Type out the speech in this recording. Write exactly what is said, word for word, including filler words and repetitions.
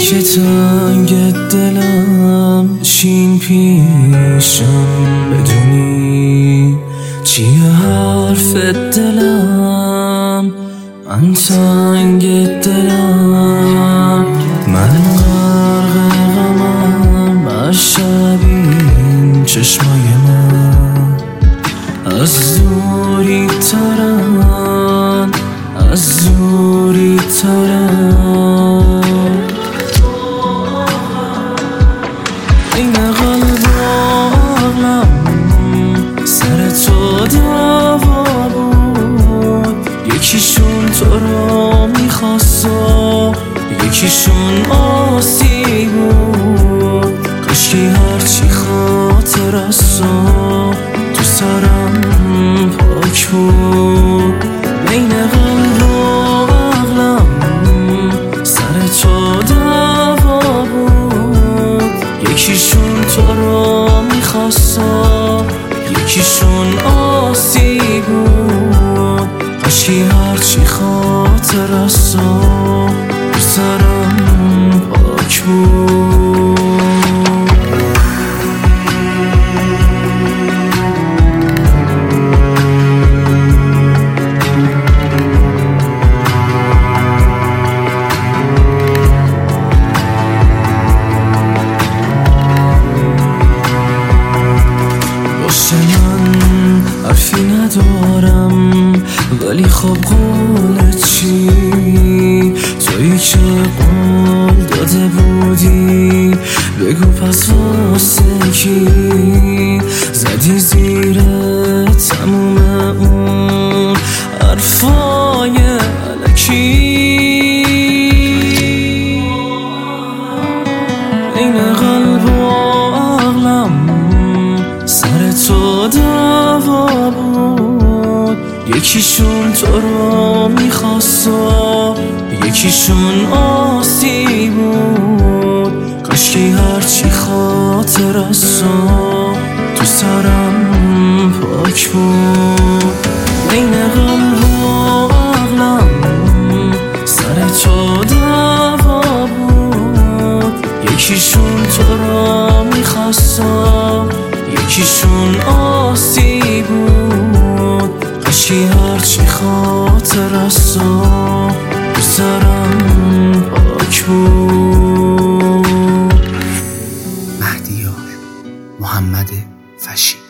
که تنگ دلم شین پیشم بدونی چیه حرف دلم. من تنگ دلم، من غرق غمم، بر شبین چشمای من از دوری ترن، از دوری ترن. این قلب و عقلم سر تو دعوا بود. یکیشون تو رو میخواست و یکیشون آسی بود. کاشکی هرچی خاطر است تو سرم پاک بود. بین قلب و عقلم سر تو دعوا بود. یکیشون تو رو میخواست و یکیشون آسی بود. کاشکی هرچی خاطر است تو سرم پاک بود. من حرفی ندارم ولی خب قولت چی؟ تویی که قول داده بودی بگو پس واسه کی زدی زیر تموم اون حرفای الکی؟ این قلب و عقلم سر تو دعوا بود. یکیشون تو رو میخواست و یکیشون آسی بود. کاشکی هرچی خاطر است تو سرم پاک بود. بین قلب و عقلم سر تو دعوا بود. یکیشون تو رو میخواست یکیشون آسی بود. کاشکی هرچی خاطر است تو سرم پاک بود. مهدیار محمد فشی.